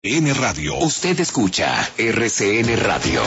RCN Radio. Usted escucha RCN Radio.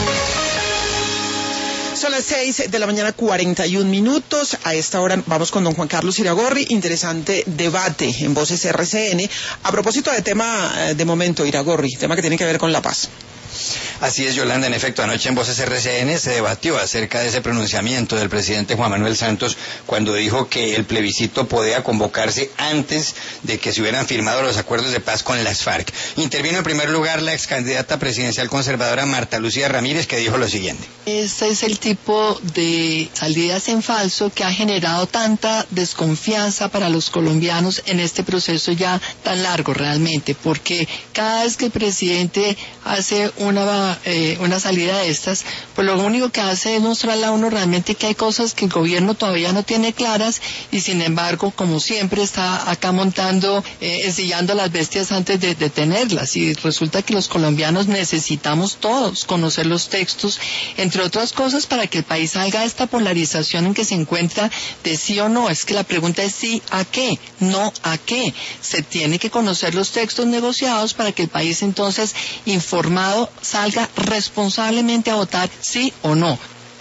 Son las 6 de la mañana, 41 minutos. A esta hora vamos con don Juan Carlos Iragorri. Interesante debate en Voces RCN. A propósito de tema de momento, Iragorri, tema que tiene que ver con la paz. Así es, Yolanda. En efecto, anoche en Voces RCN se debatió acerca de ese pronunciamiento del presidente Juan Manuel Santos cuando dijo que el plebiscito podía convocarse antes de que se hubieran firmado los acuerdos de paz con las FARC. Intervino en primer lugar la ex candidata presidencial conservadora Marta Lucía Ramírez, que dijo lo siguiente. Este es el tipo de salidas en falso que ha generado tanta desconfianza para los colombianos en este proceso ya tan largo realmente, porque cada vez que el presidente hace una salida de estas, pues lo único que hace es mostrarle a uno realmente que hay cosas que el gobierno todavía no tiene claras y sin embargo, como siempre, está acá montando, ensillando las bestias antes de tenerlas, y resulta que los colombianos necesitamos todos conocer los textos, entre otras cosas, para que el país salga de esta polarización en que se encuentra de sí o no. Es que la pregunta es sí a qué, no a qué. Se tiene que conocer los textos negociados para que el país entonces, informado, salga responsablemente a votar sí o no.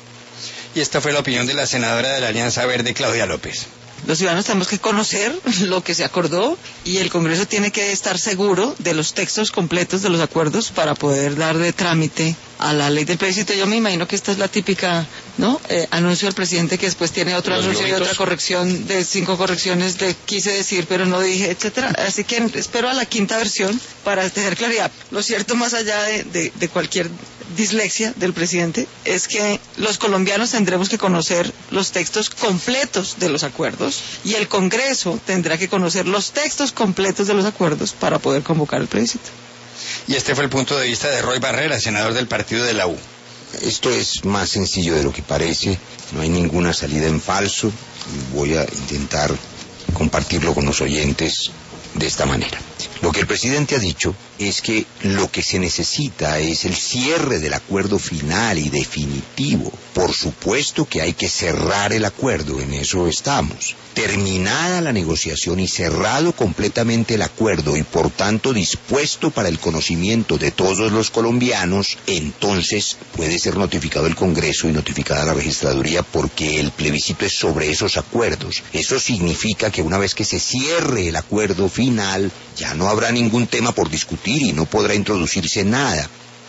Y esta fue la opinión de la senadora de la Alianza Verde, Claudia López. Los ciudadanos tenemos que conocer lo que se acordó y el Congreso tiene que estar seguro de los textos completos de los acuerdos para poder dar de trámite a la ley del plebiscito. Yo me imagino que esta es la típica, ¿no? Anuncio del presidente que después tiene otro anuncio y otra corrección de 5 correcciones de quise decir pero no dije, etcétera. Así que espero a la quinta versión para tener claridad. Lo cierto, más allá de cualquier dislexia del presidente, es que los colombianos tendremos que conocer los textos completos de los acuerdos y el Congreso tendrá que conocer los textos completos de los acuerdos para poder convocar el plebiscito. Y este fue el punto de vista de Roy Barrera, senador del partido de la U. Esto es más sencillo de lo que parece, no hay ninguna salida en falso. Voy a intentar compartirlo con los oyentes de esta manera. Lo que el presidente ha dicho es que lo que se necesita es el cierre del acuerdo final y definitivo. Por supuesto que hay que cerrar el acuerdo, en eso estamos. Terminada la negociación y cerrado completamente el acuerdo y por tanto dispuesto para el conocimiento de todos los colombianos, entonces puede ser notificado el Congreso y notificada la registraduría, porque el plebiscito es sobre esos acuerdos. Eso significa que una vez que se cierre el acuerdo final, ya no habrá ningún tema por discutir y no podrá introducirse nada.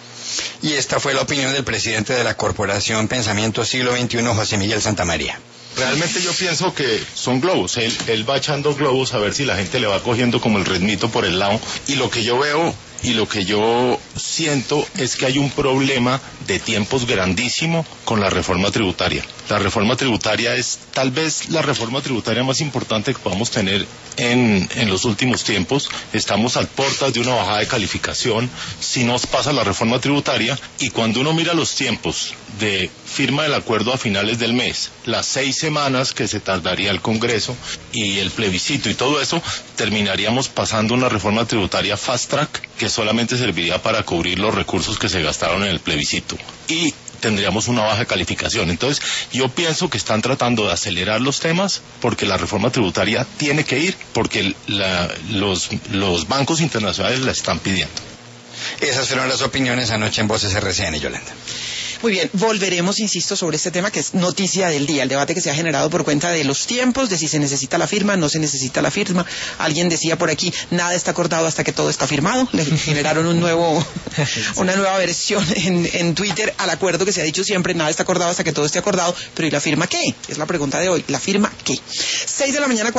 Y esta fue la opinión del presidente de la Corporación Pensamiento Siglo XXI, José Miguel Santamaría. Realmente yo pienso que son globos, él va echando globos a ver si la gente le va cogiendo como el ritmito por el lado, y lo que yo veo y lo que yo siento es que hay un problema de tiempos grandísimo con la reforma tributaria. La reforma tributaria es tal vez la reforma tributaria más importante que podamos tener en los últimos tiempos. Estamos a puertas de una bajada de calificación si nos pasa la reforma tributaria, y cuando uno mira los tiempos de firma del acuerdo a finales del mes, las 6 semanas que se tardaría el Congreso y el plebiscito y todo eso, terminaríamos pasando una reforma tributaria fast track que solamente serviría para cubrir los recursos que se gastaron en el plebiscito y tendríamos una baja calificación. Entonces yo pienso que están tratando de acelerar los temas porque la reforma tributaria tiene que ir, porque los bancos internacionales la están pidiendo. Esas fueron las opiniones anoche en Voces RCN, Yolanda. Muy bien, volveremos, insisto, sobre este tema que es noticia del día, el debate que se ha generado por cuenta de los tiempos, de si se necesita la firma, no se necesita la firma. Alguien decía por aquí, nada está acordado hasta que todo está firmado. Le generaron una nueva versión en Twitter al acuerdo que se ha dicho siempre, nada está acordado hasta que todo esté acordado. Pero ¿y la firma qué? Es la pregunta de hoy, ¿la firma qué? 6 de la mañana.